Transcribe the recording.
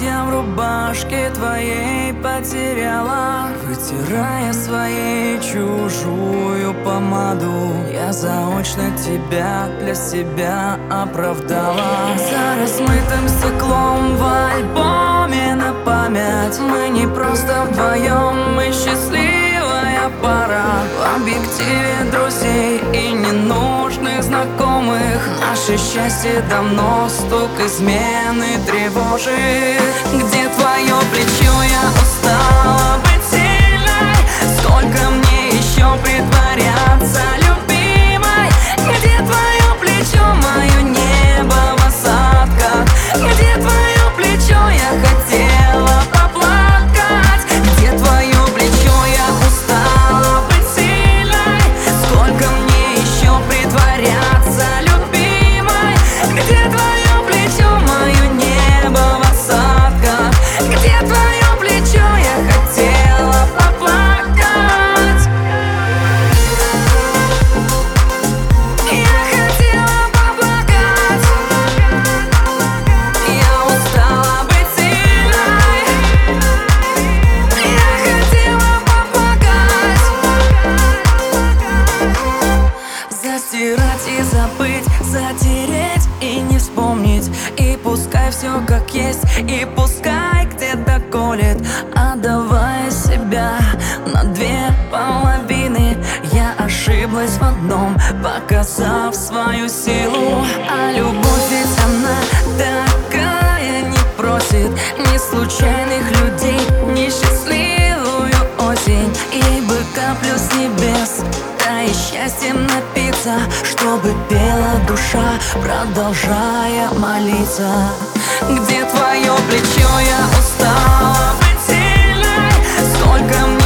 я в рубашке твоей потеряла, вытирая своей чужую помаду. Я заочно тебя для себя оправдала. За размытым стеклом в альбоме на память мы не просто вдвоем, мы счастливая пара. В объективе друзей и ненужных знакомых наше счастье давно стук измены тревожит. Где твое плечо? Я устала быть сильной. Сколько мне еще притворяться любимой? Где твое плечо, мое небо в осадках? Где твое плечо? Я хотела поплакать. Где твое плечо? Я устала быть сильной. Сколько мне еще притворяться любимой? Где твое плечо, мое небо в осадках? Где твое плечо? Я хотела поплакать. Я хотела поплакать. Я устала быть сильной. Я хотела поплакать. Застирать и забыть, затереть и не вспомнить. И пускай все как есть, и пускай где-то колет. Отдавая себя на две половины, я ошиблась в одном, показав свою силу. А любовь ведь она такая, не просит ни случайных людей, ни счастливую осень. Ей бы каплю с небес, да и счастьем напиться, чтобы пела душа, продолжая молиться. Где твое плечо? Я устала быть сильной. Сколько мне